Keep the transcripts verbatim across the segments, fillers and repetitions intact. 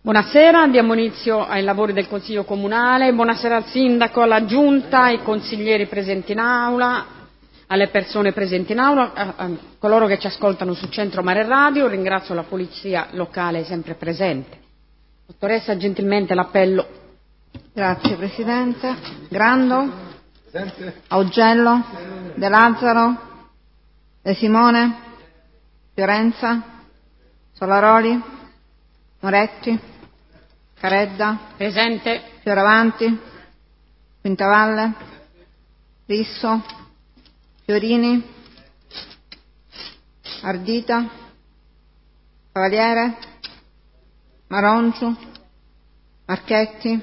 Buonasera, diamo inizio ai lavori del Consiglio Comunale. Buonasera al Sindaco, alla Giunta, ai consiglieri presenti in Aula, alle persone presenti in Aula, a, a coloro che ci ascoltano su Centro Mare Radio. Ringrazio la Polizia Locale sempre presente. Dottoressa, gentilmente l'appello. Grazie Presidente. Grando? Presente. Augello? De Lazzaro? De Simone? Fiorenza? Solaroli? Moretti? Caredda? Presente. Fioravanti? Quintavalle? Risso? Fiorini? Ardita? Cavaliere? Maronciu? Marchetti?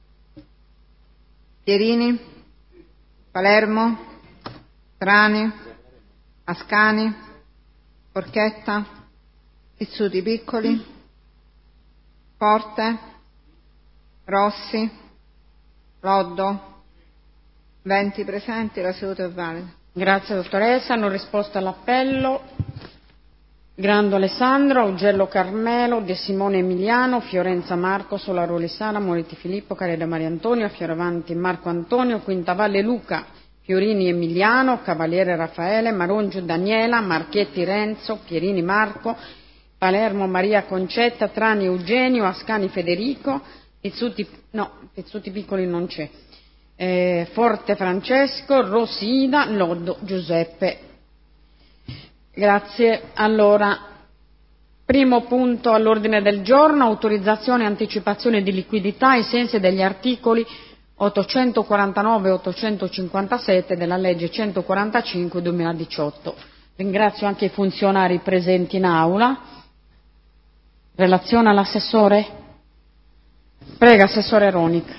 Pierini? Palermo? Trani? Ascani? Porchetta? Pizzuti Piccoli? Forte? Rossi? Loddo? venti presenti, la seduta è valida. Grazie dottoressa, hanno risposto all'appello Grando Alessandro, Augello Carmelo, De Simone Emiliano, Fiorenza Marco, Solaroli Sara, Moretti Filippo, Careda Maria Antonio, Fioravanti Marco Antonio, Quintavalle Luca, Fiorini Emiliano, Cavaliere Raffaele, Marongiu Daniela, Marchetti Renzo, Pierini Marco, Palermo Maria Concetta, Trani Eugenio, Ascani Federico, Pizzuti, no, Pizzuti Piccoli non c'è, eh, Forte Francesco, Rosida, Loddo Giuseppe. Grazie. Allora, primo punto all'ordine del giorno, autorizzazione e anticipazione di liquidità ai sensi degli articoli ottocentoquarantanove e ottocentocinquantasette della legge centoquarantacinque duemiladiciotto. Ringrazio anche i funzionari presenti in aula. Relazione all'assessore? Prego, Assessore Ronica.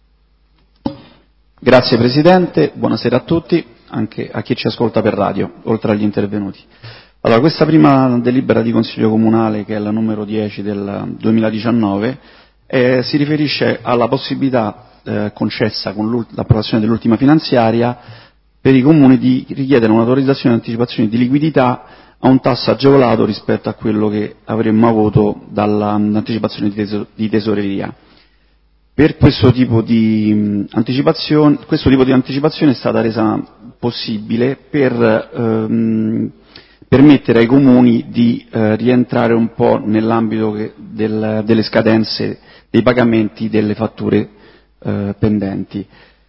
Grazie Presidente, buonasera a tutti, anche a chi ci ascolta per radio, oltre agli intervenuti. Allora, questa prima delibera di Consiglio Comunale, che è la numero dieci del duemiladiciannove, eh, si riferisce alla possibilità eh, concessa con l'approvazione dell'ultima finanziaria per i comuni di richiedere un'autorizzazione di anticipazione di liquidità a un tasso agevolato rispetto a quello che avremmo avuto dall'anticipazione di, teso- di tesoreria. Per questo tipo di anticipazione, questo tipo di anticipazione è stata resa possibile per ehm, permettere ai comuni di eh, rientrare un po' nell'ambito che del, delle scadenze dei pagamenti delle fatture eh, pendenti.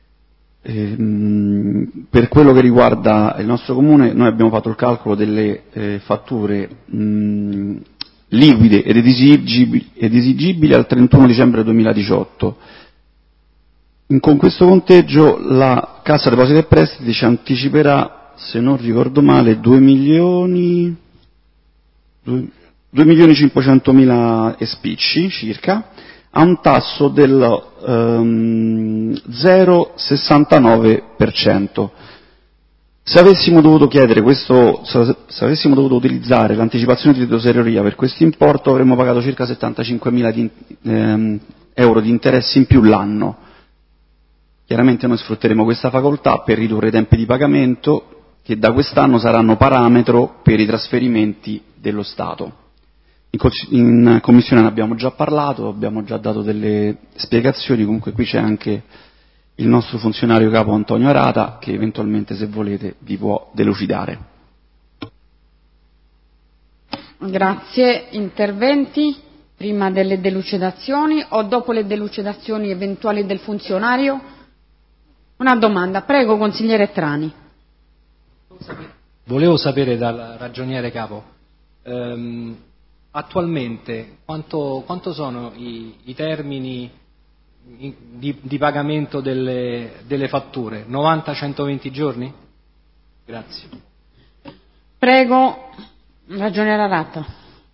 Ehm, per quello che riguarda il nostro comune, noi abbiamo fatto il calcolo delle eh, fatture mh, liquide ed esigibili, ed esigibili al trentuno dicembre duemiladiciotto. In, con questo conteggio la Cassa Depositi e Prestiti ci anticiperà, se non ricordo male, due milioni, due milioni cinquecentomila e spicci circa, a un tasso del um, zero virgola sessantanove per cento. Se avessimo dovuto chiedere questo, se avessimo dovuto utilizzare l'anticipazione di tesoreria per questo importo, avremmo pagato circa settantacinquemila di, ehm, euro di interessi in più l'anno. Chiaramente noi sfrutteremo questa facoltà per ridurre i tempi di pagamento, che da quest'anno saranno parametro per i trasferimenti dello Stato. In, in Commissione ne abbiamo già parlato, abbiamo già dato delle spiegazioni, comunque qui c'è anche il nostro funzionario capo Antonio Arata, che eventualmente, se volete, vi può delucidare. Grazie. Interventi prima delle delucidazioni o dopo le delucidazioni eventuali del funzionario? Una domanda. Prego, consigliere Trani. Volevo sapere dal ragioniere capo, ehm, attualmente quanto, quanto sono i, i termini Di, di pagamento delle, delle fatture? novanta centoventi giorni? Grazie. Prego, ragioniere Arata.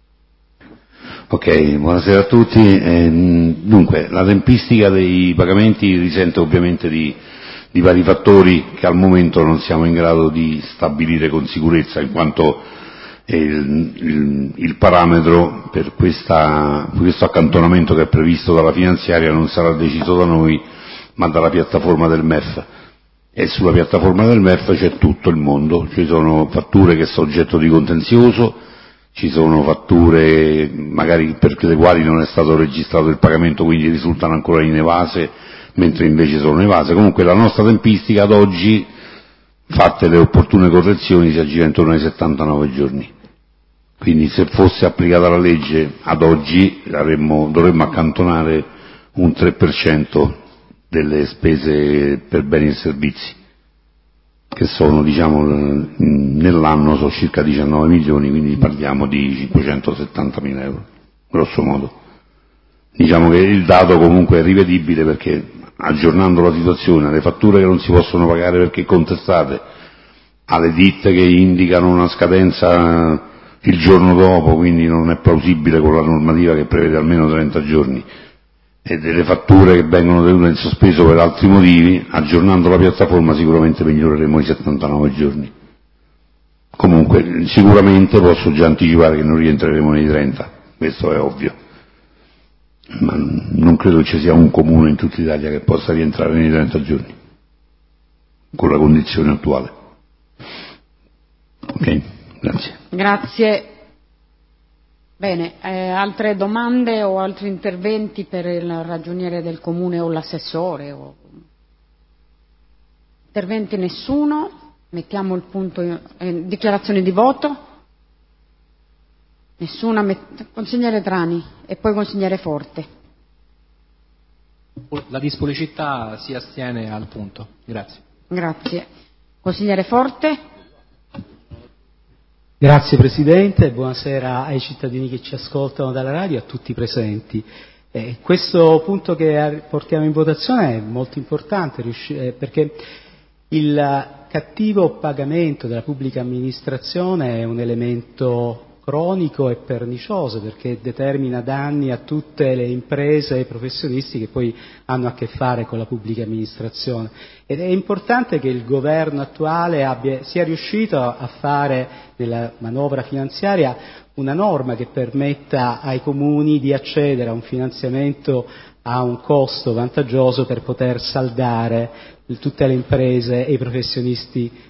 Ok, buonasera a tutti. Eh, dunque, la tempistica dei pagamenti risente ovviamente di, di vari fattori che al momento non siamo in grado di stabilire con sicurezza, in quanto Il, il, il parametro per, questa, per questo accantonamento che è previsto dalla finanziaria non sarà deciso da noi ma dalla piattaforma del M E F, e sulla piattaforma del M E F c'è tutto il mondo, ci sono fatture che sono oggetto di contenzioso, ci sono fatture magari per le quali non è stato registrato il pagamento, quindi risultano ancora inevase, mentre invece sono evase. Comunque la nostra tempistica ad oggi, fatte le opportune correzioni, si aggira intorno ai settantanove giorni. Quindi se fosse applicata la legge ad oggi avremmo, dovremmo accantonare un tre per cento delle spese per beni e servizi, che sono, diciamo, nell'anno sono circa diciannove milioni, quindi parliamo di cinquecentosettantamila euro, grosso modo. Diciamo che il dato comunque è rivedibile, perché aggiornando la situazione, alle fatture che non si possono pagare perché contestate, alle ditte che indicano una scadenza il giorno dopo, quindi non è plausibile con la normativa che prevede almeno trenta giorni, e delle fatture che vengono tenute in sospeso per altri motivi, aggiornando la piattaforma sicuramente miglioreremo i settantanove giorni. Comunque sicuramente posso già anticipare che non rientreremo nei trenta, questo è ovvio, ma non credo ci sia un comune in tutta Italia che possa rientrare nei trenta giorni con la condizione attuale. Ok, grazie. Grazie. Bene, eh, altre domande o altri interventi per il ragioniere del comune o l'assessore? O... Interventi nessuno? Mettiamo il punto in eh, dichiarazione di voto? Nessuna? Met... Consigliere Trani e poi consigliere Forte. La Dispolicittà si astiene al punto. Grazie. Grazie. Consigliere Forte? Grazie Presidente, buonasera ai cittadini che ci ascoltano dalla radio e a tutti i presenti. Eh, questo punto che portiamo in votazione è molto importante perché il cattivo pagamento della pubblica amministrazione è un elemento cronico e pernicioso, perché determina danni a tutte le imprese e i professionisti che poi hanno a che fare con la pubblica amministrazione. Ed è importante che il governo attuale abbia, sia riuscito a fare nella manovra finanziaria una norma che permetta ai comuni di accedere a un finanziamento a un costo vantaggioso per poter saldare tutte le imprese e i professionisti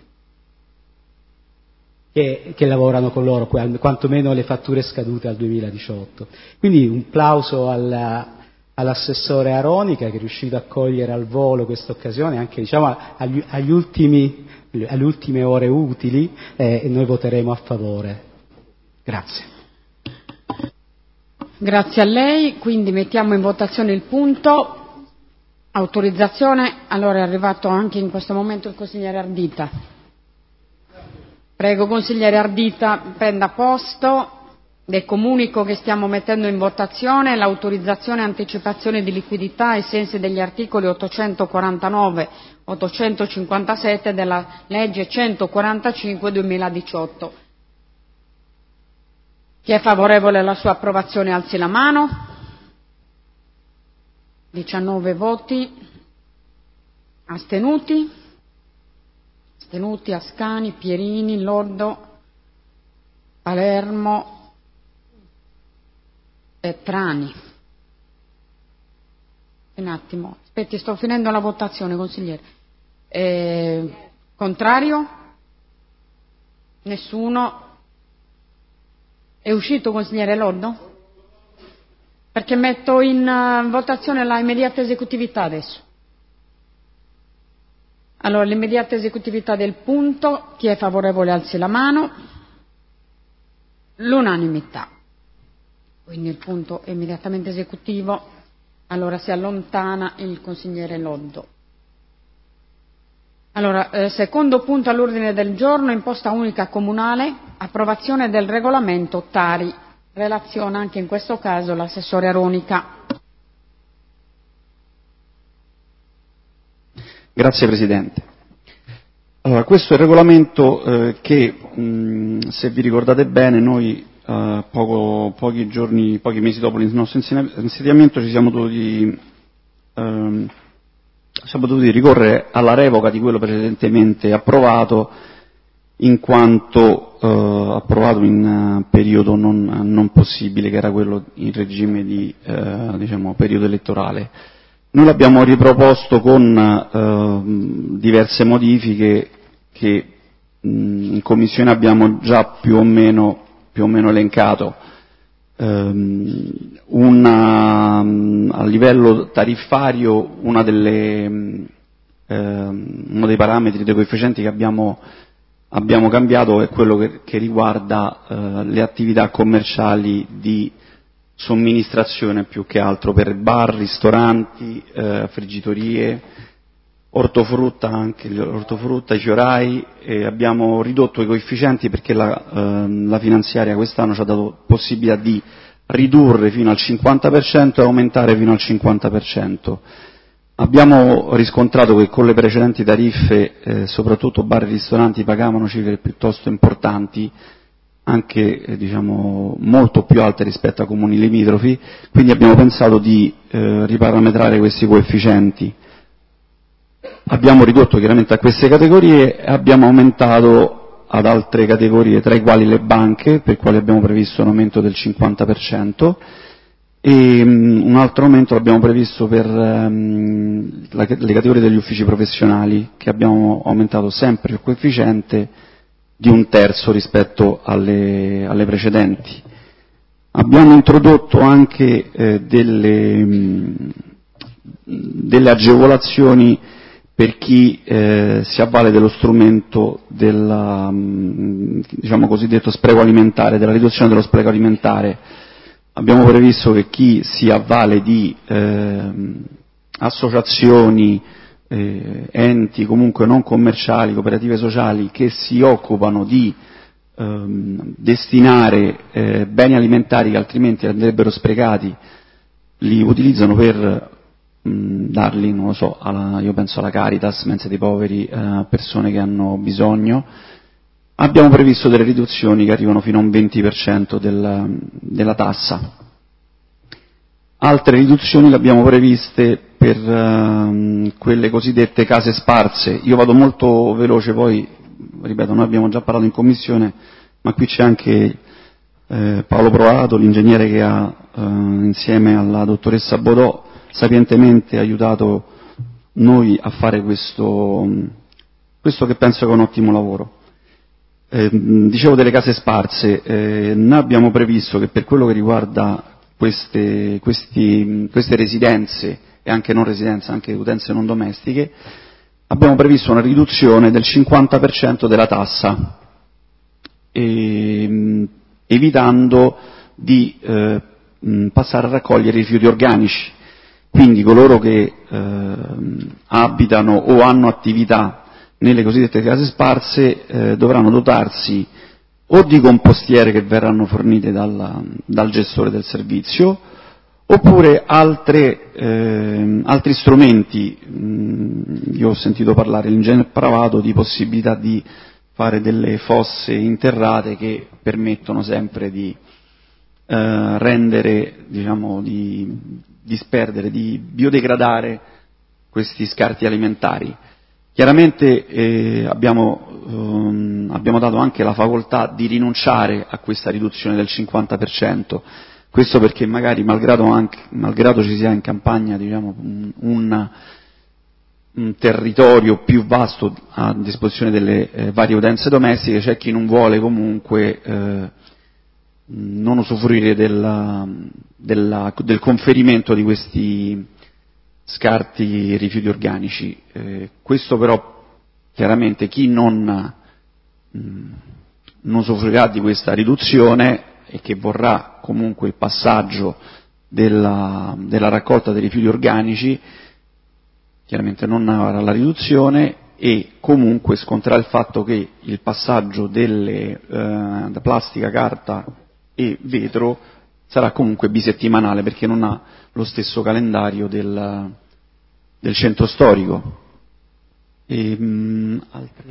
Che, che lavorano con loro, quantomeno le fatture scadute al duemiladiciotto. Quindi un plauso alla, all'assessore Aronica che è riuscito a cogliere al volo questa occasione, anche diciamo agli, agli ultimi, alle ultime ore utili, eh, e noi voteremo a favore. Grazie. Grazie a lei, quindi mettiamo in votazione il punto. Autorizzazione, allora è arrivato anche in questo momento il consigliere Ardita. Prego, consigliere Ardita, prenda posto. Le comunico che stiamo mettendo in votazione l'autorizzazione e anticipazione di liquidità ai sensi degli articoli ottocentoquarantanove ottocentocinquantasette della legge centoquarantacinque duemiladiciotto. Chi è favorevole alla sua approvazione alzi la mano. diciannove voti. Astenuti? Astenuti Ascani, Pierini, Loddo, Palermo e Trani. Un attimo, aspetti, sto finendo la votazione, consigliere. Eh, contrario? Nessuno? È uscito, consigliere Loddo? Perché metto in uh, votazione la immediata esecutività adesso. Allora, l'immediata esecutività del punto, chi è favorevole alzi la mano. L'unanimità. Quindi il punto è immediatamente esecutivo. Allora si allontana il consigliere Loddo. Allora, eh, secondo punto all'ordine del giorno, imposta unica comunale, approvazione del regolamento Tari. Relaziona anche in questo caso l'assessore Aronica. Grazie Presidente. Allora, questo è il regolamento eh, che, mh, se vi ricordate bene, noi eh, poco, pochi giorni, pochi mesi dopo il nostro insediamento ci siamo dovuti, ehm, siamo dovuti ricorrere alla revoca di quello precedentemente approvato, in quanto eh, approvato in uh, periodo non, non possibile, che era quello in regime di eh, diciamo, periodo elettorale. Noi l'abbiamo riproposto con eh, diverse modifiche che mh, in Commissione abbiamo già più o meno più o meno elencato, ehm, una, a livello tariffario una delle, ehm, uno dei parametri, dei coefficienti che abbiamo, abbiamo cambiato è quello che, che riguarda eh, le attività commerciali di somministrazione più che altro per bar, ristoranti, eh, friggitorie, ortofrutta, anche l'ortofrutta, i fiorai, e abbiamo ridotto i coefficienti perché la, eh, la finanziaria quest'anno ci ha dato possibilità di ridurre fino al cinquanta per cento e aumentare fino al cinquanta per cento. Abbiamo riscontrato che con le precedenti tariffe, eh, soprattutto bar e ristoranti, pagavano cifre piuttosto importanti, anche eh, diciamo molto più alte rispetto a comuni limitrofi, quindi abbiamo pensato di eh, riparametrare questi coefficienti. Abbiamo ridotto chiaramente a queste categorie e abbiamo aumentato ad altre categorie, tra i quali le banche, per quali abbiamo previsto un aumento del cinquanta per cento, e um, un altro aumento l'abbiamo previsto per um, la, le categorie degli uffici professionali, che abbiamo aumentato sempre il coefficiente di un terzo rispetto alle, alle precedenti. Abbiamo introdotto anche eh, delle, mh, delle agevolazioni per chi eh, si avvale dello strumento del mh, diciamo cosiddetto spreco alimentare, della riduzione dello spreco alimentare. Abbiamo previsto che chi si avvale di eh, associazioni, Eh, enti comunque non commerciali, cooperative sociali, che si occupano di ehm, destinare eh, beni alimentari che altrimenti andrebbero sprecati, li utilizzano per mh, darli, non lo so, alla, io penso alla Caritas, mense dei poveri, a eh, persone che hanno bisogno. Abbiamo previsto delle riduzioni che arrivano fino a un venti per cento della, della tassa. Altre riduzioni le abbiamo previste per uh, quelle cosiddette case sparse. Io vado molto veloce, poi, ripeto, noi abbiamo già parlato in commissione, ma qui c'è anche eh, Paolo Proato, l'ingegnere che ha, uh, insieme alla dottoressa Bodò, sapientemente aiutato noi a fare questo, questo che penso che è un ottimo lavoro. Eh, dicevo delle case sparse, eh, noi abbiamo previsto che per quello che riguarda Queste, questi, queste residenze e anche non residenze, anche utenze non domestiche, abbiamo previsto una riduzione del cinquanta per cento della tassa, e, evitando di eh, passare a raccogliere i rifiuti organici. Quindi coloro che eh, abitano o hanno attività nelle cosiddette case sparse eh, dovranno dotarsi o di compostiere che verranno fornite dal, dal gestore del servizio, oppure altre, eh, altri strumenti. Mm, io ho sentito parlare l'ingegnere Pravato di possibilità di fare delle fosse interrate che permettono sempre di eh, rendere, diciamo, di disperdere, di biodegradare questi scarti alimentari. Chiaramente eh, abbiamo, ehm, abbiamo dato anche la facoltà di rinunciare a questa riduzione del cinquanta per cento, questo perché magari malgrado, anche, malgrado ci sia in campagna, diciamo, un, un, un territorio più vasto a disposizione delle eh, varie utenze domestiche, c'è chi non vuole comunque eh, non usufruire della, della, del conferimento di questi scarti rifiuti organici. Eh, questo però chiaramente chi non, mh, non usufruirà di questa riduzione e che vorrà comunque il passaggio della, della raccolta dei rifiuti organici, chiaramente non avrà la riduzione e comunque sconterà il fatto che il passaggio delle eh, da plastica, carta e vetro sarà comunque bisettimanale, perché non ha lo stesso calendario del, del centro storico. E, mh, altre,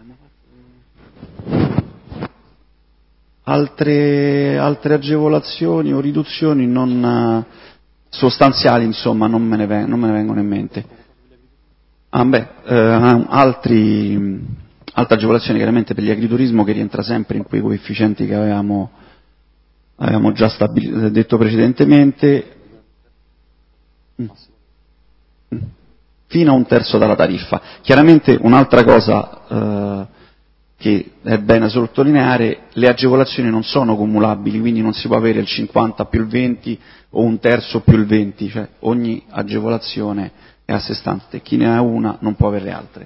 altre, altre agevolazioni o riduzioni non sostanziali, insomma, non me ne, veng- non me ne vengono in mente. Ah, beh, eh, altri, altre agevolazioni chiaramente per gli agriturismo, che rientra sempre in quei coefficienti che avevamo avevamo già stabil- detto precedentemente, fino a un terzo dalla tariffa. Chiaramente un'altra cosa eh, che è bene sottolineare, le agevolazioni non sono cumulabili, quindi non si può avere il cinquanta più il venti o un terzo più il venti, cioè ogni agevolazione è a sé stante, chi ne ha una non può avere altre.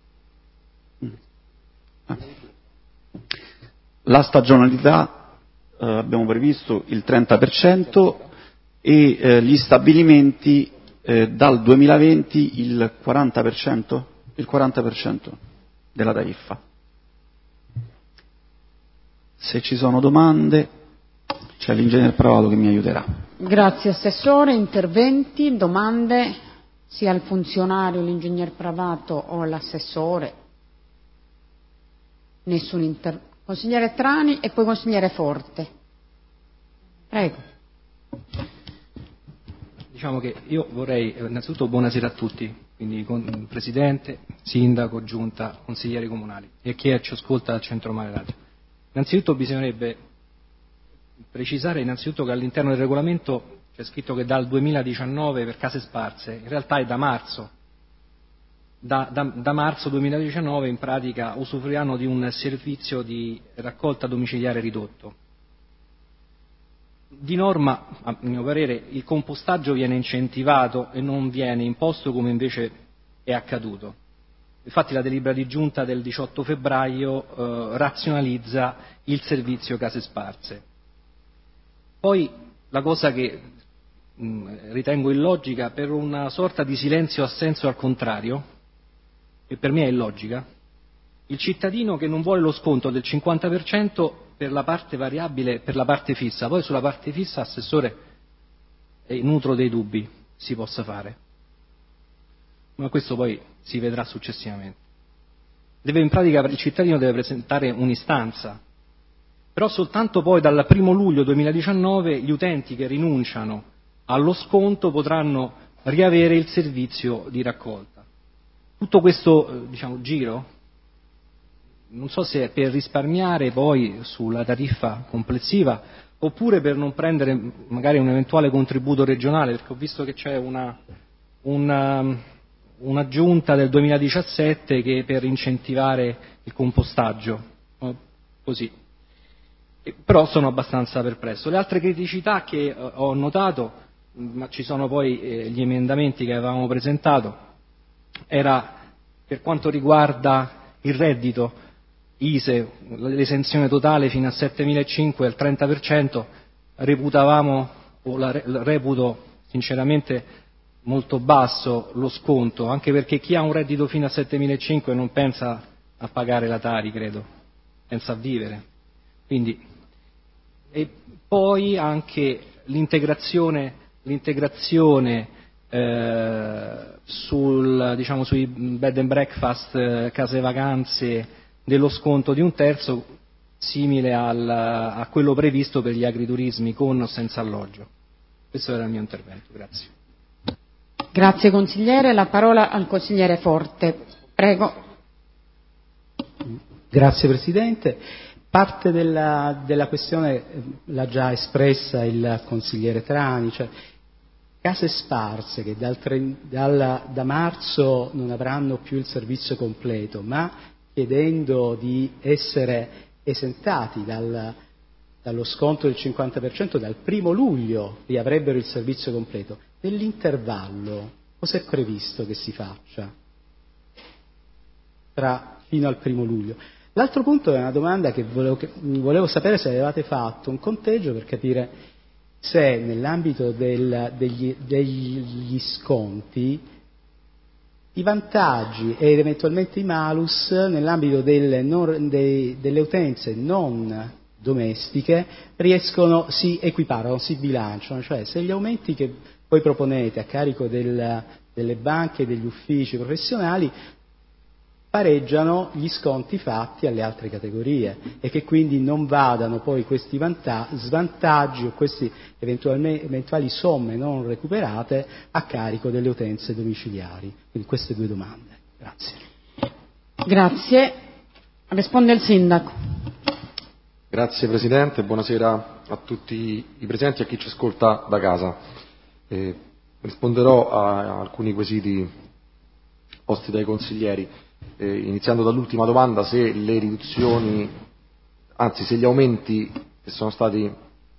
La stagionalità eh, abbiamo previsto il trenta per cento e eh, gli stabilimenti eh, dal duemilaventi il quaranta per cento, il quaranta per cento della tariffa. Se ci sono domande c'è l'ingegner Pravato che mi aiuterà. Grazie Assessore. Interventi, domande sia al funzionario, l'ingegner Pravato o all'Assessore? Nessun intervento. Consigliere Trani e poi consigliere Forte. Prego. Diciamo che io vorrei, innanzitutto buonasera a tutti, quindi con Presidente, Sindaco, Giunta, consiglieri comunali e chi ci ascolta al Centro Mare Radio. Innanzitutto bisognerebbe precisare innanzitutto che all'interno del regolamento c'è scritto che dal duemiladiciannove per case sparse, in realtà è da marzo. Da, da, da marzo duemiladiciannove in pratica usufruiranno di un servizio di raccolta domiciliare ridotto. Di norma, a mio parere, il compostaggio viene incentivato e non viene imposto come invece è accaduto. Infatti la delibera di giunta del diciotto febbraio eh, razionalizza il servizio case sparse. Poi la cosa che mh, ritengo illogica, per una sorta di silenzio assenso al contrario, che per me è illogica, il cittadino che non vuole lo sconto del cinquanta per cento per la parte variabile, per la parte fissa, poi sulla parte fissa, Assessore, eh, nutro dei dubbi si possa fare, ma questo poi si vedrà successivamente. Deve, in pratica il cittadino deve presentare un'istanza, però soltanto poi dal primo luglio duemiladiciannove gli utenti che rinunciano allo sconto potranno riavere il servizio di raccolta. Tutto questo diciamo, giro, non so se è per risparmiare poi sulla tariffa complessiva oppure per non prendere magari un eventuale contributo regionale, perché ho visto che c'è una, una, un'aggiunta del duemiladiciassette che è per incentivare il compostaggio, così. E, però sono abbastanza perplesso. Le altre criticità che eh, ho notato, ma ci sono poi eh, gli emendamenti che avevamo presentato, era per quanto riguarda il reddito I S E E, l'esenzione totale fino a settemilacinquecento al trenta per cento, reputavamo, o la reputo sinceramente molto basso lo sconto, anche perché chi ha un reddito fino a settemilacinquecento non pensa a pagare la Tari, credo, pensa a vivere. Quindi, e poi anche l'integrazione, l'integrazione Eh, sul, diciamo, sui bed and breakfast, eh, case vacanze, dello sconto di un terzo, simile al, a quello previsto per gli agriturismi con o senza alloggio. Questo era il mio intervento, grazie. Grazie consigliere, la parola al consigliere Forte. Prego. Grazie Presidente. Parte della, della questione l'ha già espressa il consigliere Trani, cioè case sparse che dal, dal, da marzo non avranno più il servizio completo, ma chiedendo di essere esentati dal, dallo sconto del cinquanta per cento dal primo luglio riavrebbero il servizio completo. Nell'intervallo cosa è previsto che si faccia tra, fino al primo luglio? L'altro punto è una domanda che volevo, che volevo sapere se avevate fatto un conteggio per capire se nell'ambito del, degli, degli sconti i vantaggi ed eventualmente i malus nell'ambito delle, non, dei, delle utenze non domestiche riescono, si equiparano, si bilanciano, cioè se gli aumenti che voi proponete a carico del, delle banche e degli uffici professionali pareggiano gli sconti fatti alle altre categorie e che quindi non vadano poi questi vanta- svantaggi o queste eventuali somme non recuperate a carico delle utenze domiciliari. Quindi queste due domande. Grazie. Grazie. Risponde il Sindaco. Grazie Presidente, buonasera a tutti i presenti e a chi ci ascolta da casa. Eh, risponderò a, a alcuni quesiti posti dai consiglieri. eh, iniziando dall'ultima domanda, se le riduzioni, anzi se gli aumenti che sono stati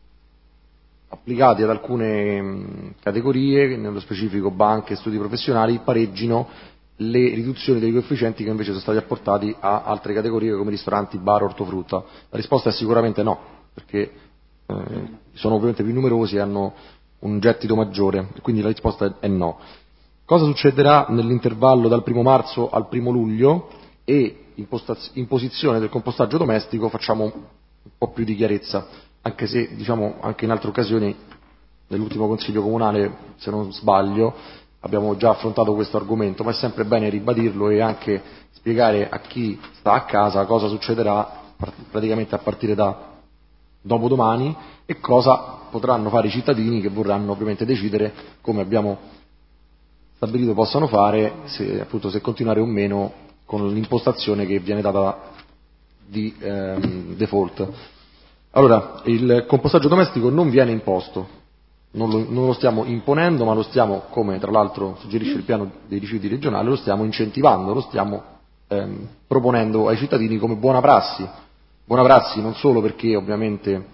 applicati ad alcune mh, categorie, nello specifico banche e studi professionali, pareggino le riduzioni dei coefficienti che invece sono stati apportati a altre categorie come ristoranti, bar, ortofrutta. La risposta è sicuramente no, perché eh, sono ovviamente più numerosi e hanno un gettito maggiore, quindi la risposta è no. Cosa succederà nell'intervallo dal primo marzo al primo luglio e imposizione del compostaggio domestico? Facciamo un po' più di chiarezza, anche se diciamo anche in altre occasioni, nell'ultimo Consiglio Comunale, se non sbaglio, abbiamo già affrontato questo argomento, ma è sempre bene ribadirlo e anche spiegare a chi sta a casa cosa succederà praticamente a partire da dopodomani e cosa potranno fare i cittadini che vorranno ovviamente decidere, come abbiamo stabilito possano fare, se, appunto, se continuare o meno con l'impostazione che viene data di ehm, default. Allora, il compostaggio domestico non viene imposto, non lo, non lo stiamo imponendo, ma lo stiamo, come tra l'altro suggerisce il piano dei rifiuti regionale, lo stiamo incentivando, lo stiamo ehm, proponendo ai cittadini come buona prassi. Buona prassi non solo perché ovviamente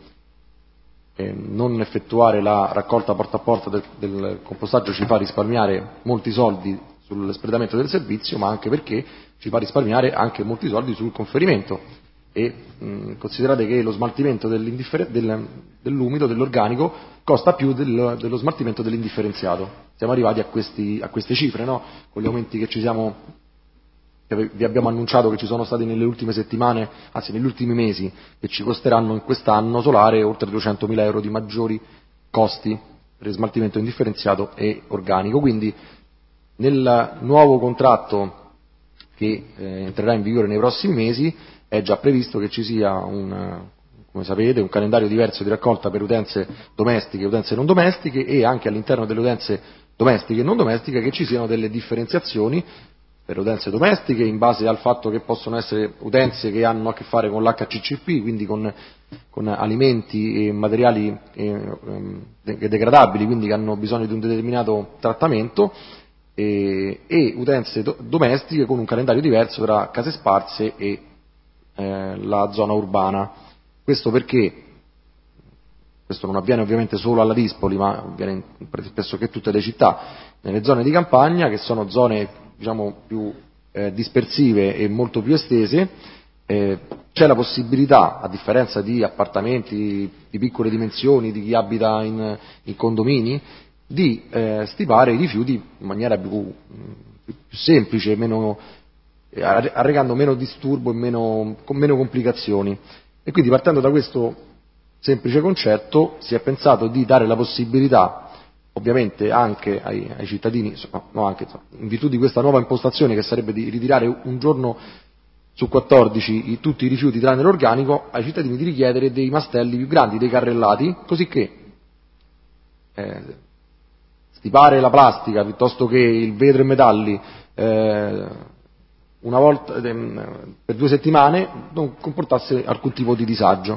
eh, non effettuare la raccolta porta a porta del, del compostaggio ci fa risparmiare molti soldi sull'espletamento del servizio, ma anche perché ci fa risparmiare anche molti soldi sul conferimento. E mh, considerate che lo smaltimento del, dell'umido, dell'organico, costa più del, dello smaltimento dell'indifferenziato. Siamo arrivati a, questi, a queste cifre, no? Con gli aumenti che ci siamo che vi abbiamo annunciato che ci sono stati nelle ultime settimane, anzi negli ultimi mesi, che ci costeranno in quest'anno solare oltre duecentomila euro di maggiori costi per smaltimento indifferenziato e organico. Quindi nel nuovo contratto che eh, entrerà in vigore nei prossimi mesi è già previsto che ci sia un, come sapete, un calendario diverso di raccolta per utenze domestiche e utenze non domestiche, e anche all'interno delle utenze domestiche e non domestiche che ci siano delle differenziazioni per utenze domestiche in base al fatto che possono essere utenze che hanno a che fare con l'H C C P, quindi con, con alimenti e materiali eh, degradabili, quindi che hanno bisogno di un determinato trattamento, e, e utenze do, domestiche con un calendario diverso tra case sparse e eh, la zona urbana. Questo perché questo non avviene ovviamente solo alla Dispoli, ma avviene in pressoché tutte le città. Nelle zone di campagna, che sono zone diciamo più eh, dispersive e molto più estese, eh, c'è la possibilità, a differenza di appartamenti di piccole dimensioni, di chi abita in, in condomini, di eh, stipare i rifiuti in maniera più, più, più semplice, meno, eh, arrecando meno disturbo e meno, con meno complicazioni. E quindi, partendo da questo semplice concetto, si è pensato di dare la possibilità ovviamente anche ai, ai cittadini, no, anche in virtù di questa nuova impostazione che sarebbe di ritirare un giorno su quattordici i, tutti i rifiuti tranne l'organico, ai cittadini di richiedere dei mastelli più grandi, dei carrellati, così che eh, stipare la plastica piuttosto che il vetro e metalli eh, una volta eh, per due settimane non comportasse alcun tipo di disagio,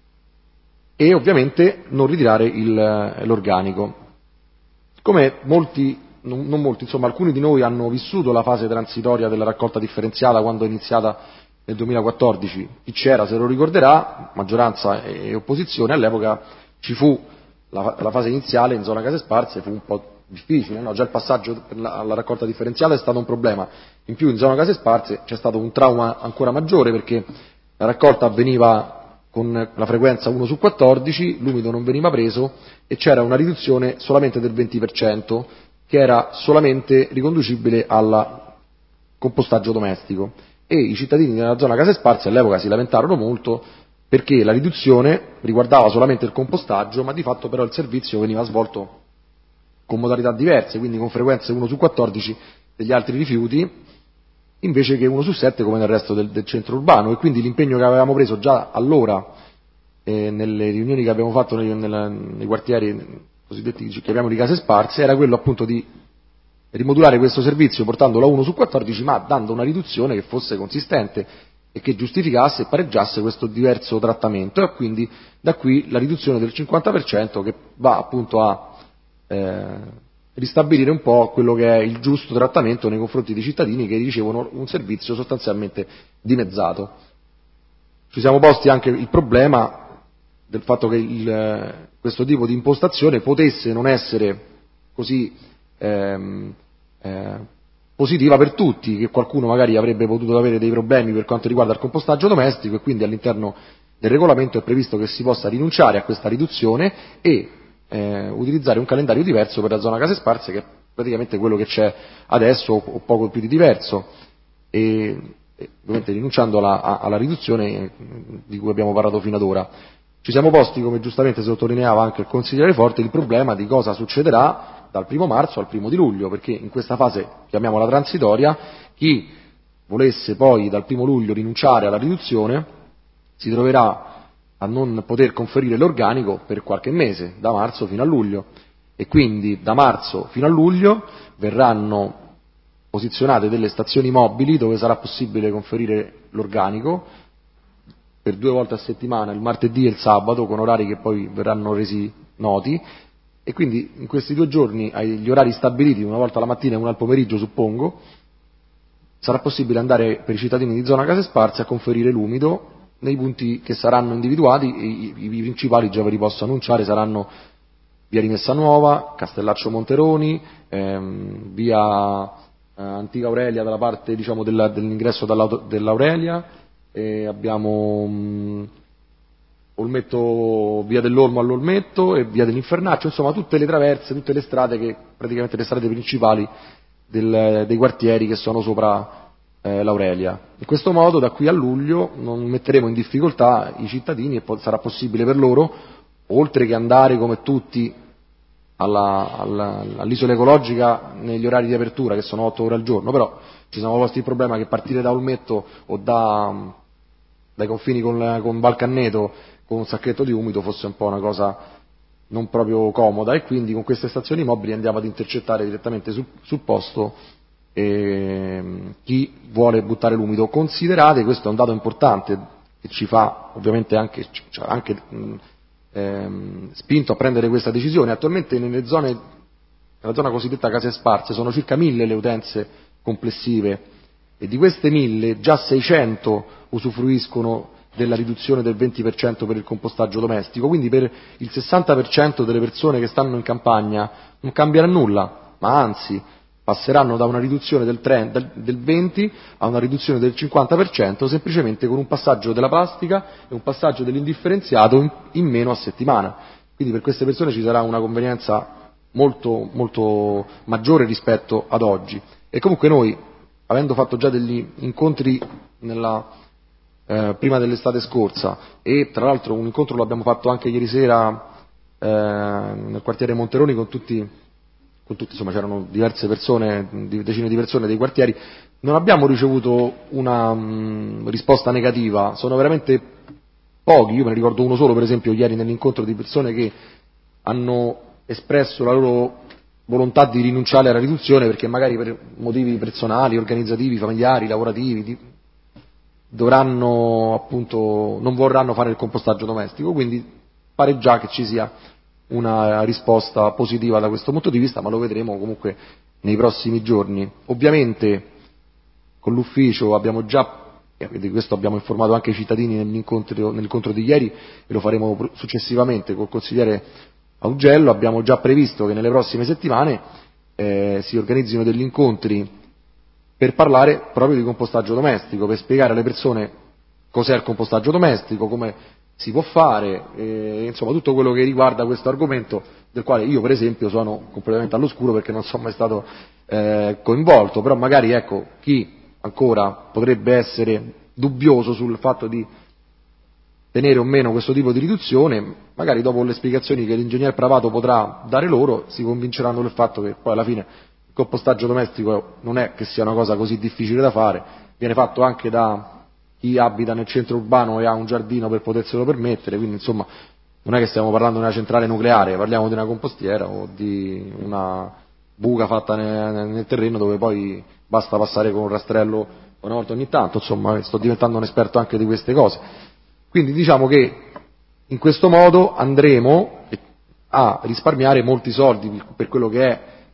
e ovviamente non ritirare il, l'organico. Come molti, non molti, insomma alcuni di noi hanno vissuto la fase transitoria della raccolta differenziata quando è iniziata nel duemilaquattordici, chi c'era se lo ricorderà, maggioranza e opposizione, all'epoca ci fu la, la fase iniziale in zona case sparse, fu un po' difficile, no? Già il passaggio alla raccolta differenziata è stato un problema, in più in zona case sparse c'è stato un trauma ancora maggiore perché la raccolta avveniva con la frequenza uno su quattordici, l'umido non veniva preso e c'era una riduzione solamente del venti per cento che era solamente riconducibile al compostaggio domestico, e i cittadini della zona case sparse all'epoca si lamentarono molto perché la riduzione riguardava solamente il compostaggio, ma di fatto però il servizio veniva svolto con modalità diverse, quindi con frequenze uno su quattordici degli altri rifiuti invece che uno su sette come nel resto del, del centro urbano, e quindi l'impegno che avevamo preso già allora eh, nelle riunioni che abbiamo fatto nei, nella, nei quartieri cosiddetti che chiamiamo di case sparse era quello appunto di rimodulare questo servizio portandolo a uno su quattordici, ma dando una riduzione che fosse consistente e che giustificasse e pareggiasse questo diverso trattamento, e quindi da qui la riduzione del cinquanta per cento che va appunto a eh, ristabilire un po' quello che è il giusto trattamento nei confronti dei cittadini che ricevono un servizio sostanzialmente dimezzato. Ci siamo posti anche il problema del fatto che il, questo tipo di impostazione potesse non essere così ehm, eh, positiva per tutti, che qualcuno magari avrebbe potuto avere dei problemi per quanto riguarda il compostaggio domestico, e quindi all'interno del regolamento è previsto che si possa rinunciare a questa riduzione e eh, utilizzare un calendario diverso per la zona case sparse, che è praticamente quello che c'è adesso o, o poco più di diverso, e, e ovviamente rinunciando alla, a, alla riduzione di cui abbiamo parlato fino ad ora. Ci siamo posti, come giustamente sottolineava anche il consigliere Forte, il problema di cosa succederà dal primo marzo al primo di luglio, perché in questa fase, chiamiamola transitoria, chi volesse poi dal primo luglio rinunciare alla riduzione si troverà a non poter conferire l'organico per qualche mese, da marzo fino a luglio, e quindi da marzo fino a luglio verranno posizionate delle stazioni mobili dove sarà possibile conferire l'organico per due volte a settimana, il martedì e il sabato, con orari che poi verranno resi noti, e quindi in questi due giorni, agli orari stabiliti, una volta la mattina e una al pomeriggio suppongo, sarà possibile andare per i cittadini di zona case sparse a conferire l'umido nei punti che saranno individuati. I, i, i principali, già ve li posso annunciare, saranno via Rimessa Nuova, Castellaccio Monteroni, ehm, via eh, Antica Aurelia dalla parte, diciamo, della, dell'ingresso dell'Aurelia, e abbiamo mh, Olmetto, via dell'Olmo all'Olmetto e via dell'Infernaccio, insomma tutte le traverse, tutte le strade che, praticamente le strade principali del, dei quartieri che sono sopra eh, l'Aurelia. In questo modo da qui a luglio non metteremo in difficoltà i cittadini e po- sarà possibile per loro, oltre che andare come tutti alla, alla, all'isola ecologica negli orari di apertura, che sono otto ore al giorno, però ci siamo posti il problema che partire da Olmetto o da, dai confini con, con Valcanneto con un sacchetto di umido fosse un po' una cosa non proprio comoda, e quindi con queste stazioni mobili andiamo ad intercettare direttamente sul, sul posto eh, chi vuole buttare l'umido. Considerate, questo è un dato importante che ci fa ovviamente anche, cioè anche mh, ehm, spinto a prendere questa decisione. Attualmente nelle zone, nella zona cosiddetta case sparse sono circa mille le utenze complessive, e di queste mille già seicento usufruiscono della riduzione del venti per cento per il compostaggio domestico, quindi per il sessanta per cento delle persone che stanno in campagna non cambierà nulla, ma anzi passeranno da una riduzione del, trenta, del venti a una riduzione del cinquanta per cento, semplicemente con un passaggio della plastica e un passaggio dell'indifferenziato in, in meno a settimana. Quindi per queste persone ci sarà una convenienza molto, molto maggiore rispetto ad oggi. E comunque noi, avendo fatto già degli incontri nella, eh, prima dell'estate scorsa, e tra l'altro un incontro lo abbiamo fatto anche ieri sera eh, nel quartiere Monteroni con tutti, con tutti, insomma c'erano diverse persone, decine di persone dei quartieri, non abbiamo ricevuto una mh, risposta negativa, sono veramente pochi, io me ne ricordo uno solo per esempio ieri nell'incontro, di persone che hanno espresso la loro volontà di rinunciare alla riduzione perché magari per motivi personali, organizzativi, familiari, lavorativi di, dovranno appunto non vorranno fare il compostaggio domestico, quindi pare già che ci sia una risposta positiva da questo punto di vista, ma lo vedremo comunque nei prossimi giorni. Ovviamente con l'ufficio abbiamo già, e di questo abbiamo informato anche i cittadini nell'incontro, nell'incontro di ieri, e lo faremo successivamente col consigliere Augello, abbiamo già previsto che nelle prossime settimane eh, si organizzino degli incontri per parlare proprio di compostaggio domestico, per spiegare alle persone cos'è il compostaggio domestico, come si può fare, eh, insomma tutto quello che riguarda questo argomento, del quale io per esempio sono completamente all'oscuro perché non sono mai stato eh, coinvolto, però magari ecco chi ancora potrebbe essere dubbioso sul fatto di tenere o meno questo tipo di riduzione, magari dopo le spiegazioni che l'ingegner Pravato potrà dare loro si convinceranno del fatto che poi alla fine il compostaggio domestico non è che sia una cosa così difficile da fare, viene fatto anche da chi abita nel centro urbano e ha un giardino per poterselo permettere, quindi insomma non è che stiamo parlando di una centrale nucleare, parliamo di una compostiera o di una buca fatta nel, nel terreno dove poi basta passare con un rastrello una volta ogni tanto, insomma sto diventando un esperto anche di queste cose. Quindi diciamo che in questo modo andremo a risparmiare molti soldi per quello che è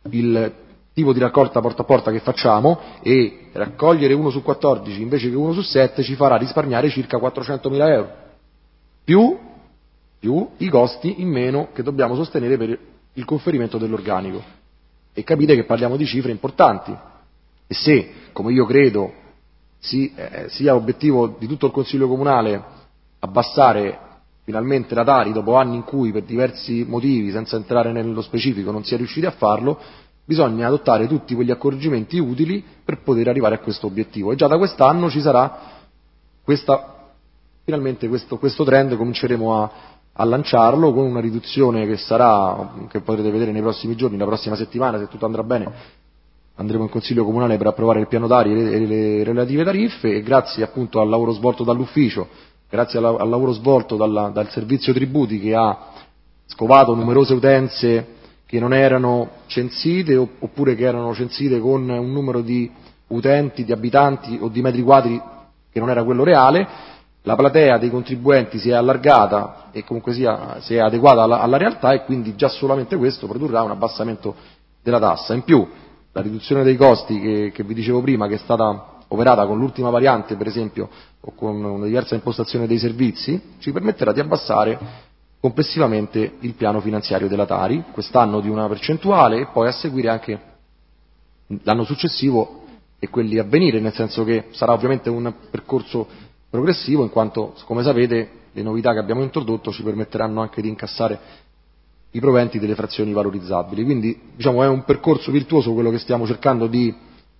il tipo di raccolta porta a porta che facciamo, e raccogliere uno su quattordici invece che uno su sette ci farà risparmiare circa quattrocentomila euro, più, più i costi in meno che dobbiamo sostenere per il conferimento dell'organico. E capite che parliamo di cifre importanti. E se, come io credo, si, eh, sia obiettivo di tutto il Consiglio Comunale abbassare finalmente la Tari dopo anni in cui per diversi motivi, senza entrare nello specifico, non si è riusciti a farlo, bisogna adottare tutti quegli accorgimenti utili per poter arrivare a questo obiettivo. E già da quest'anno ci sarà questa, finalmente questo, questo trend, cominceremo a, a lanciarlo con una riduzione che sarà, che potrete vedere nei prossimi giorni, la prossima settimana, se tutto andrà bene, andremo in Consiglio Comunale per approvare il piano Tari e le, le relative tariffe, e grazie appunto al lavoro svolto dall'ufficio, grazie al, al lavoro svolto dalla, dal servizio tributi, che ha scovato numerose utenze che non erano censite oppure che erano censite con un numero di utenti, di abitanti o di metri quadri che non era quello reale, la platea dei contribuenti si è allargata e comunque sia si è adeguata alla, alla realtà, e quindi già solamente questo produrrà un abbassamento della tassa. In più la riduzione dei costi che, che vi dicevo prima, che è stata operata con l'ultima variante per esempio o con una diversa impostazione dei servizi, ci permetterà di abbassare complessivamente il piano finanziario della Tari, quest'anno di una percentuale e poi a seguire anche l'anno successivo e quelli a venire, nel senso che sarà ovviamente un percorso progressivo, in quanto, come sapete, le novità che abbiamo introdotto ci permetteranno anche di incassare i proventi delle frazioni valorizzabili. Quindi diciamo è un percorso virtuoso quello che stiamo cercando di,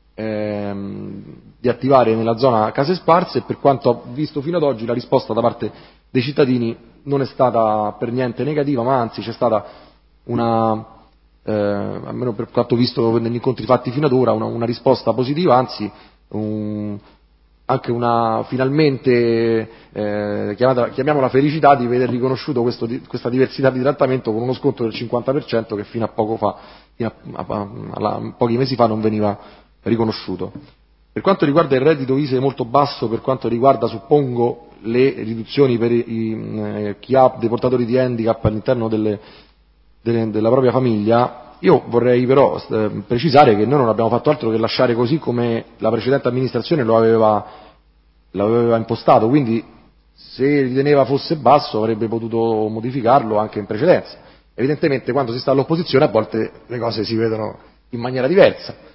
ehm, di attivare nella zona case sparse, e per quanto ho visto fino ad oggi la risposta da parte dei cittadini non è stata per niente negativa, ma anzi c'è stata una, eh, almeno per quanto visto negli incontri fatti fino ad ora, una, una risposta positiva, anzi un, anche una finalmente eh, chiamata, chiamiamola felicità di veder riconosciuto questo, questa diversità di trattamento con uno sconto del cinquanta per cento che fino a poco fa, fino a, a, a, a pochi mesi fa non veniva riconosciuto. Per quanto riguarda il reddito I S E è molto basso, per quanto riguarda suppongo le riduzioni per i, eh, chi ha dei portatori di handicap all'interno delle, delle, della propria famiglia, io vorrei però eh, precisare che noi non abbiamo fatto altro che lasciare così come la precedente amministrazione lo aveva, lo aveva impostato, quindi se riteneva fosse basso avrebbe potuto modificarlo anche in precedenza. Evidentemente quando si sta all'opposizione a volte le cose si vedono in maniera diversa.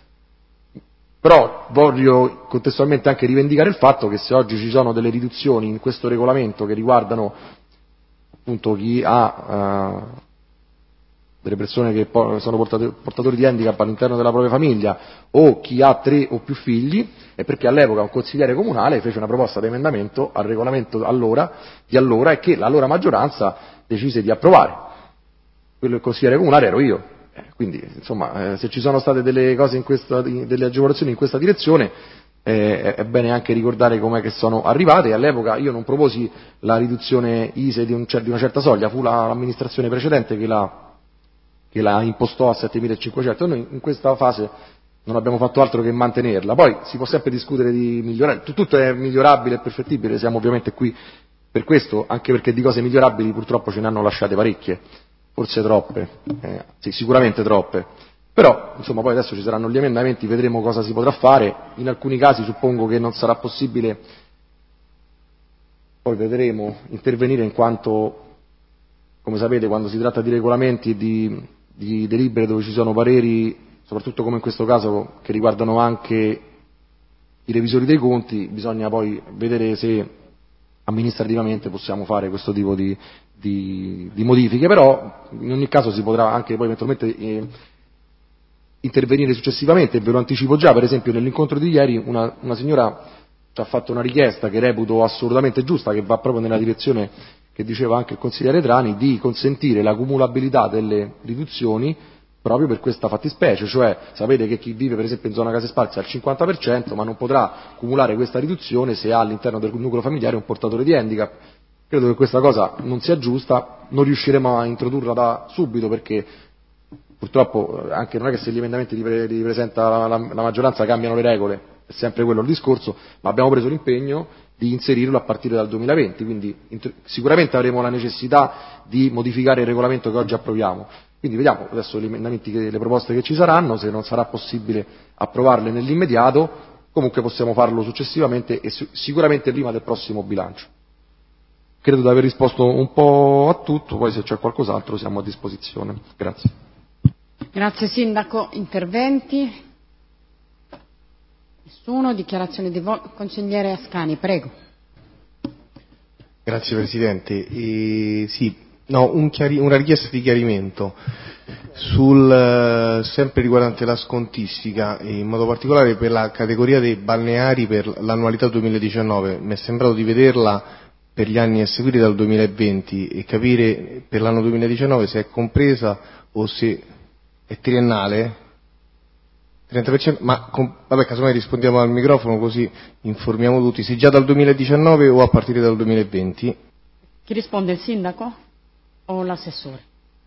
Però voglio contestualmente anche rivendicare il fatto che se oggi ci sono delle riduzioni in questo regolamento che riguardano appunto chi ha uh, delle persone che sono portatori di handicap all'interno della propria famiglia o chi ha tre o più figli, è perché all'epoca un consigliere comunale fece una proposta di emendamento al regolamento allora, di allora, e che l'allora maggioranza decise di approvare. Quello del consigliere comunale ero io. Quindi, insomma, eh, se ci sono state delle cose in questa, delle agevolazioni in questa direzione, eh, è bene anche ricordare com'è che sono arrivate. All'epoca io non proposi la riduzione I S E di, un, di una certa soglia, fu la, l'amministrazione precedente che la, che la impostò a settemilacinquecento. Noi in questa fase non abbiamo fatto altro che mantenerla. Poi si può sempre discutere di migliorare, tutto è migliorabile e perfettibile, siamo ovviamente qui per questo, anche perché di cose migliorabili purtroppo ce ne hanno lasciate parecchie. Forse troppe, eh, sì, sicuramente troppe, però insomma poi adesso ci saranno gli emendamenti, vedremo cosa si potrà fare. In alcuni casi suppongo che non sarà possibile, poi vedremo, intervenire, in quanto, come sapete, quando si tratta di regolamenti e di, di delibere dove ci sono pareri, soprattutto come in questo caso, che riguardano anche i revisori dei conti, bisogna poi vedere se amministrativamente possiamo fare questo tipo di, di, di modifiche, però in ogni caso si potrà anche poi eventualmente eh, intervenire successivamente. Ve lo anticipo già, per esempio nell'incontro di ieri una, una signora ci ha fatto una richiesta che reputo assolutamente giusta, che va proprio nella direzione che diceva anche il consigliere Trani, di consentire la cumulabilità delle riduzioni proprio per questa fattispecie, cioè sapete che chi vive per esempio in zona case sparse ha il cinquanta per cento, ma non potrà cumulare questa riduzione se ha all'interno del nucleo familiare un portatore di handicap. Credo che questa cosa non sia giusta, non riusciremo a introdurla da subito perché purtroppo anche non è che se gli emendamenti li, pre- li presenta la, la, la maggioranza cambiano le regole, è sempre quello il discorso, ma abbiamo preso l'impegno di inserirlo a partire dal duemilaventi, quindi int- sicuramente avremo la necessità di modificare il regolamento che oggi approviamo. Quindi vediamo adesso gli emendamenti, che, le proposte che ci saranno, se non sarà possibile approvarle nell'immediato, comunque possiamo farlo successivamente e sicuramente prima del prossimo bilancio. Credo di aver risposto un po' a tutto, poi se c'è qualcos'altro siamo a disposizione. Grazie. Grazie Sindaco. Interventi? Nessuno? Dichiarazione di voto? Consigliere Ascani, prego. Grazie Presidente. E, sì, no, un chiari- una richiesta di chiarimento sul, sempre riguardante la scontistica, in modo particolare per la categoria dei balneari per l'annualità duemiladiciannove. Mi è sembrato di vederla per gli anni a seguire dal duemilaventi e capire per l'anno duemiladiciannove se è compresa o se è triennale. trenta per cento, ma con, vabbè, casomai rispondiamo al microfono così informiamo tutti, se già dal duemiladiciannove o a partire dal duemilaventi. Chi risponde, il Sindaco o l'assessore?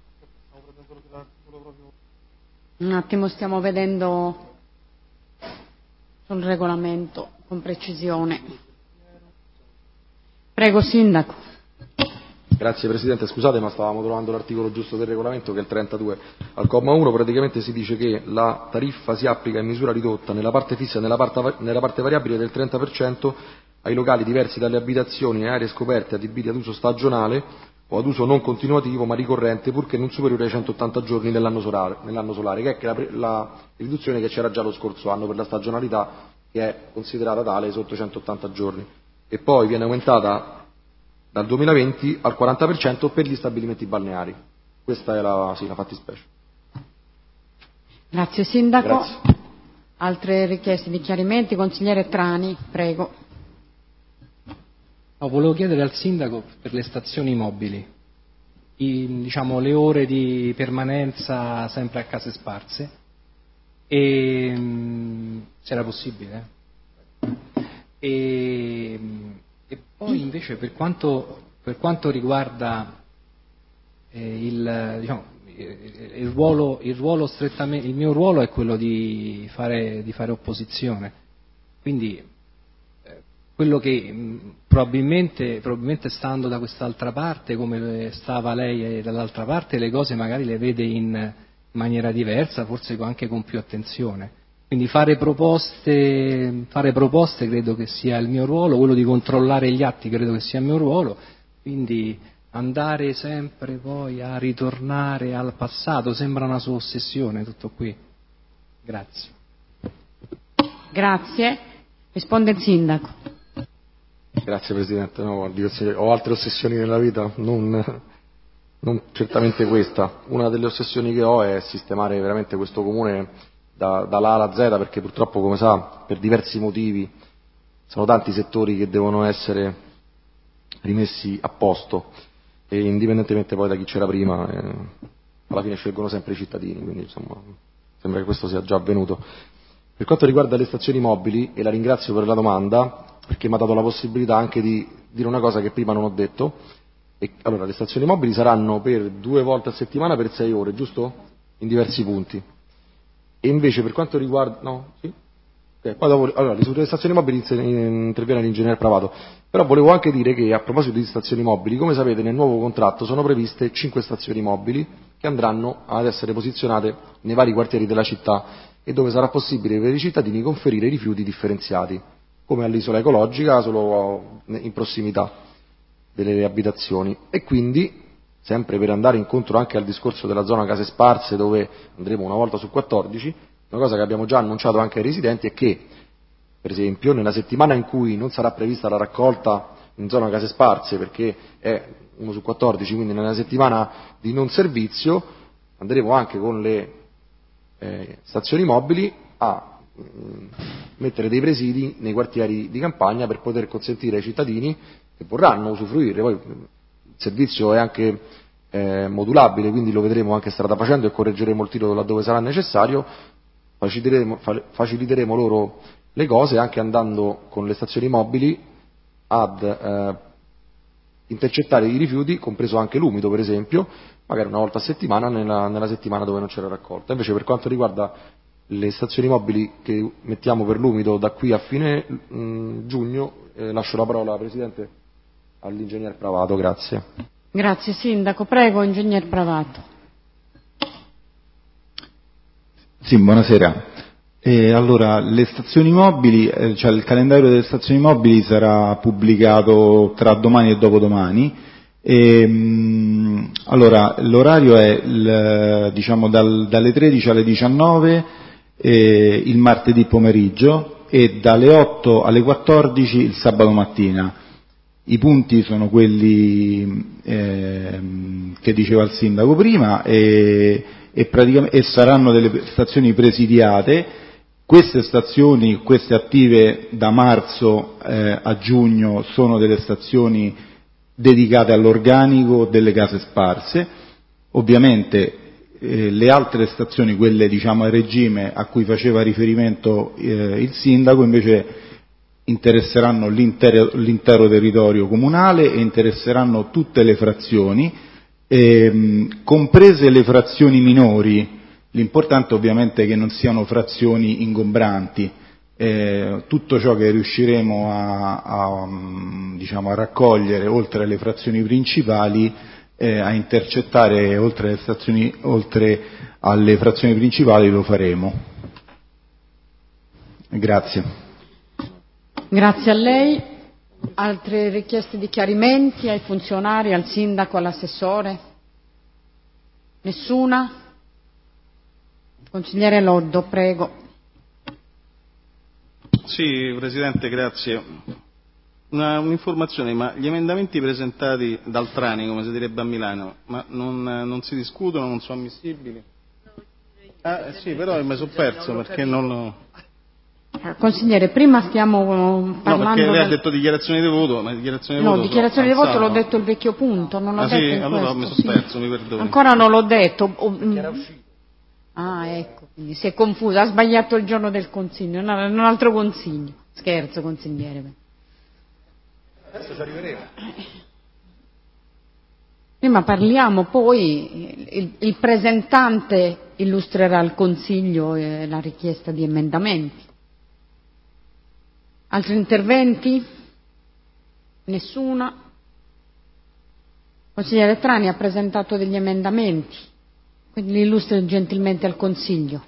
Un attimo, stiamo vedendo sul regolamento con precisione. Prego Sindaco. Grazie Presidente, scusate ma stavamo trovando l'articolo giusto del regolamento che è il trentadue. Al comma uno praticamente si dice che la tariffa si applica in misura ridotta nella parte fissa e nella parte, nella parte variabile del trenta per cento ai locali diversi dalle abitazioni e aree scoperte adibiti ad uso stagionale o ad uso non continuativo ma ricorrente purché non superiore ai centottanta giorni nell'anno solare, nell'anno solare che è la, la riduzione che c'era già lo scorso anno per la stagionalità, che è considerata tale sotto i centottanta giorni. E poi viene aumentata dal duemilaventi al quaranta per cento per gli stabilimenti balneari. Questa è la, sì, la fattispecie. Grazie Sindaco. Grazie. Altre richieste di chiarimenti? Consigliere Trani, prego. No, volevo chiedere al Sindaco per le stazioni mobili, i, diciamo, le ore di permanenza sempre a case sparse, e se era possibile. E, e poi invece per quanto, per quanto riguarda eh, il, diciamo, il ruolo, il ruolo strettamente, il mio ruolo è quello di fare, di fare opposizione, quindi eh, quello che mh, probabilmente, probabilmente stando da quest'altra parte, come stava lei dall'altra parte, le cose magari le vede in maniera diversa, forse anche con più attenzione. Quindi fare proposte, fare proposte credo che sia il mio ruolo, quello di controllare gli atti credo che sia il mio ruolo, quindi andare sempre poi a ritornare al passato sembra una sua ossessione, tutto qui. Grazie. Grazie. Risponde il Sindaco. Grazie Presidente, no, ho altre ossessioni nella vita, non, non certamente questa. Una delle ossessioni che ho è sistemare veramente questo comune da, dall'A alla Z, perché purtroppo, come sa, per diversi motivi sono tanti settori che devono essere rimessi a posto e indipendentemente poi da chi c'era prima, eh, alla fine scelgono sempre i cittadini, quindi insomma sembra che questo sia già avvenuto. Per quanto riguarda le stazioni mobili, e la ringrazio per la domanda, perché mi ha dato la possibilità anche di dire una cosa che prima non ho detto. E, allora, le stazioni mobili saranno per due volte a settimana per sei ore, giusto? In diversi punti. E invece per quanto riguarda... no? Sì? Okay, poi dopo, allora, sulle stazioni mobili interviene l'ingegnere Pravato. Però volevo anche dire che, a proposito di stazioni mobili, come sapete nel nuovo contratto sono previste cinque stazioni mobili che andranno ad essere posizionate nei vari quartieri della città e dove sarà possibile per i cittadini conferire rifiuti differenziati, come all'isola ecologica, solo in prossimità delle abitazioni. E quindi, sempre per andare incontro anche al discorso della zona case sparse, dove andremo una volta su quattordici, una cosa che abbiamo già annunciato anche ai residenti è che, per esempio, nella settimana in cui non sarà prevista la raccolta in zona case sparse, perché è uno su quattordici, quindi nella settimana di non servizio, andremo anche con le eh, stazioni mobili a mettere dei presidi nei quartieri di campagna per poter consentire ai cittadini che vorranno usufruire. Poi il servizio è anche eh, modulabile, quindi lo vedremo anche strada facendo e correggeremo il tiro laddove sarà necessario, faciliteremo, faciliteremo loro le cose anche andando con le stazioni mobili ad eh, intercettare i rifiuti, compreso anche l'umido per esempio, magari una volta a settimana nella, nella settimana dove non c'era raccolta. Invece per quanto riguarda le stazioni mobili che mettiamo per l'umido da qui a fine mh, giugno, eh, lascio la parola, Presidente, all'ingegner Pravato. Grazie. Grazie Sindaco. Prego, ingegner Pravato. Sì, buonasera. Eh, allora, le stazioni mobili, eh, cioè il calendario delle stazioni mobili sarà pubblicato tra domani e dopodomani. E, mh, allora, l'orario è il, diciamo dal, dalle tredici alle diciannove eh, il martedì pomeriggio e dalle otto alle quattordici il sabato mattina. I punti sono quelli eh, che diceva il sindaco prima e, e, praticamente, e saranno delle stazioni presidiate. Queste stazioni, queste attive da marzo eh, a giugno, sono delle stazioni dedicate all'organico delle case sparse. Ovviamente eh, le altre stazioni, quelle diciamo a regime a cui faceva riferimento eh, il sindaco, invece interesseranno l'intero, l'intero territorio comunale e interesseranno tutte le frazioni, ehm, comprese le frazioni minori. L'importante ovviamente è che non siano frazioni ingombranti. Eh, tutto ciò che riusciremo a, a, diciamo, a raccogliere oltre alle frazioni principali, eh, a intercettare oltre alle, stazioni, oltre alle frazioni principali lo faremo. Grazie. Grazie a lei. Altre richieste di chiarimenti ai funzionari, al sindaco, all'assessore? Nessuna? Consigliere Loddo, prego. Sì, Presidente, grazie. Una, un'informazione, ma gli emendamenti presentati dal Trani, come si direbbe a Milano, ma non, non si discutono, non sono ammissibili? Ah, eh sì, però mi sono perso perché non lo... Consigliere, prima stiamo parlando... No, perché lei del... ha detto dichiarazioni di voto, ma dichiarazioni di no, voto... No, dichiarazioni di voto l'ho no. detto il vecchio punto, non l'ho ah, detto sì? in Allora questo. mi sono Sì. perso, mi perdoni. Ancora non l'ho detto. Era uscito. Ah, ecco, quindi si è confuso, ha sbagliato il giorno del consiglio, no, un altro consiglio. Scherzo, consigliere. Adesso ci arriveremo. Prima parliamo, poi il, il presentante illustrerà al Consiglio eh, la richiesta di emendamenti. Altri interventi? Nessuna? Consigliere Trani ha presentato degli emendamenti, quindi li illustri gentilmente al Consiglio.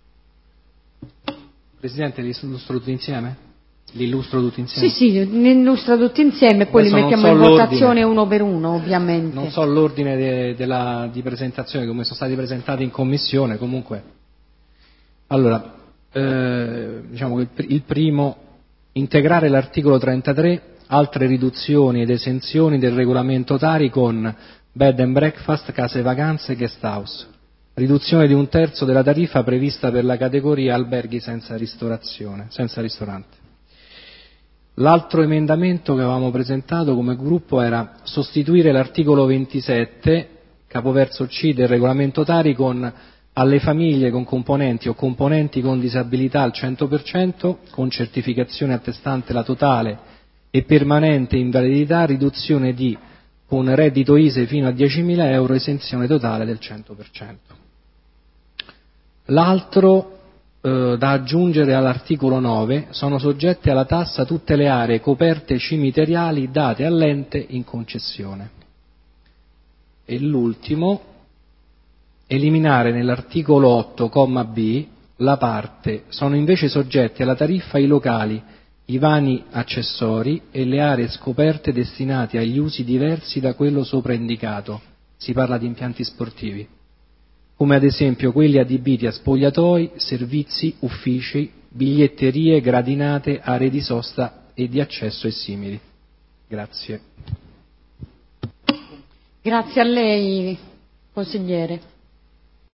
Presidente, li illustro tutti insieme? Li illustro tutti insieme? Sì, sì, li illustra tutti insieme e poi Adesso li mettiamo so in l'ordine. votazione uno per uno, ovviamente. Non so l'ordine de, de la, di presentazione, come sono stati presentati in commissione, comunque. Allora, eh, diciamo che il, il primo, integrare l'articolo trentatré, altre riduzioni ed esenzioni del regolamento Tari con bed and breakfast, case vacanze e guest house. Riduzione di un terzo della tariffa prevista per la categoria alberghi senza ristorazione, senza ristorante. L'altro emendamento che avevamo presentato come gruppo era sostituire l'articolo ventisette, capoverso C del regolamento Tari, con alle famiglie con componenti o componenti con disabilità al cento per cento, con certificazione attestante la totale e permanente invalidità, riduzione di con reddito I S E E fino a diecimila euro, esenzione totale del cento per cento. L'altro eh, da aggiungere all'articolo nove, sono soggette alla tassa tutte le aree coperte cimiteriali date all'ente in concessione. E l'ultimo, eliminare nell'articolo otto, comma B, la parte sono invece soggetti alla tariffa i locali, i vani accessori e le aree scoperte destinate agli usi diversi da quello sopra indicato. Si parla di impianti sportivi, come ad esempio quelli adibiti a spogliatoi, servizi, uffici, biglietterie, gradinate, aree di sosta e di accesso e simili. Grazie. Grazie a lei, consigliere.